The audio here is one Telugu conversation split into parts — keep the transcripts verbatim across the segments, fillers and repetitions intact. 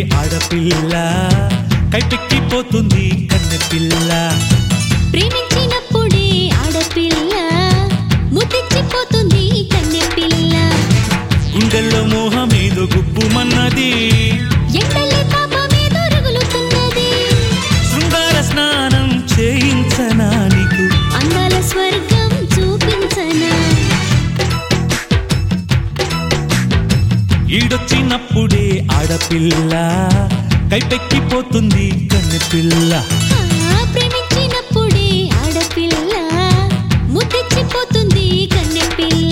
ఆడపిల్ల కైపెక్కిపోతుంది కన్నెపిల్ల ప్రేమించినప్పుడే ఆడపిల్ల ముద్దిచ్చిపోతుంది కన్నెపిల్ల గుండెల్లో మోహమేదో గుప్పుమన్నది ఎండలే తాపమేదో రగులుతున్నది శృంగార స్నానం చేయించనా నీకు అందాల స్వర్గం చూపించనా ఈడొచ్చినప్పుడే ఆడపిల్ల కైపెక్కిపోతుంది కన్నెపిల్ల ప్రేమించినప్పుడే ఆడపిల్ల ముద్దిచ్చిపోతుంది కన్నెపిల్ల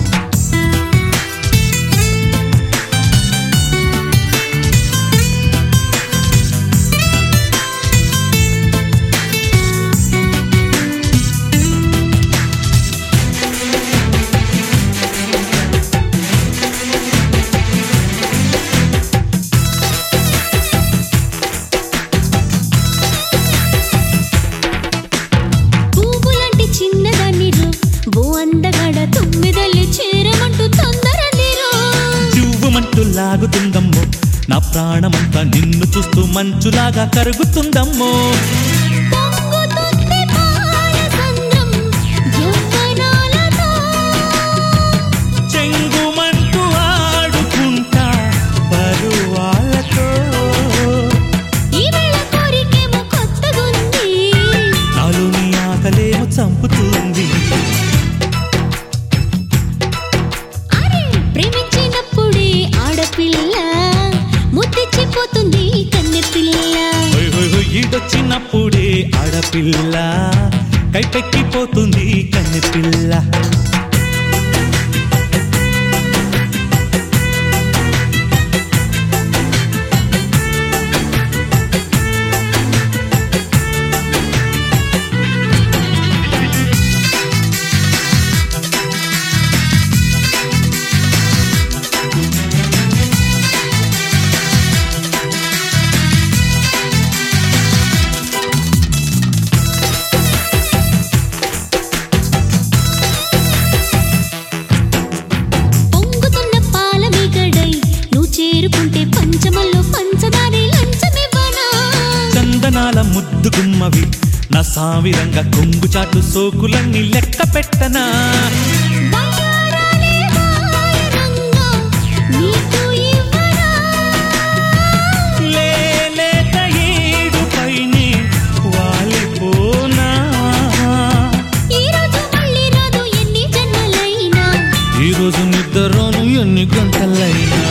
లాగుతుందమ్మో నా ప్రాణమంతా నిన్ను చూస్తూ మంచులాగా కరుగుతుందమ్మో చెంగుమంటూ ఆడుకుంటా పరువాళ్ళతో నాలోని ఆకలేమో చంపుతుంది ముద్దిచ్చిపోతుంది కన్నెపిల్ల ఈడొచ్చినప్పుడే ఆడపిల్ల కైపెక్కిపోతుంది కన్నెపిల్ల చందనాల ముద్దు గుమ్మవి నా సావిరంగా కొంగు చాటు సోకులన్నీ లెక్క పెట్టనా లేలేత ఏడు పైనే వాలిపోనా ఈరోజు నిద్రను ఎన్ని గంటలైనా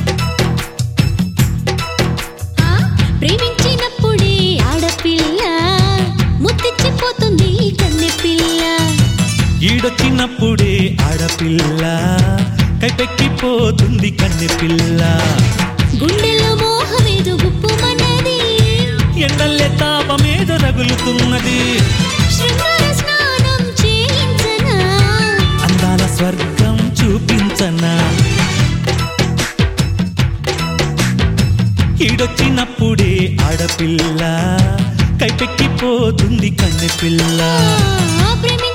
ప్రేమించినప్పుడే ఆడపిల్ల ముద్దిచ్చిపోతుంది కన్నెపిల్ల ఈడొచ్చినప్పుడే ఆడపిల్ల కైపెక్కిపోతుంది కన్నెపిల్ల గుండెలో మోహమేదో గుప్పుమన్నది ఎండల్లే తాపమేదో రగులుతున్నది శృంగార స్నానం చేయించనా అందాల స్వర్గం చూపించనా ఈడొచ్చినప్పుడే ఆడపిల్ల కైపెక్కిపోతుంది కన్నెపిల్ల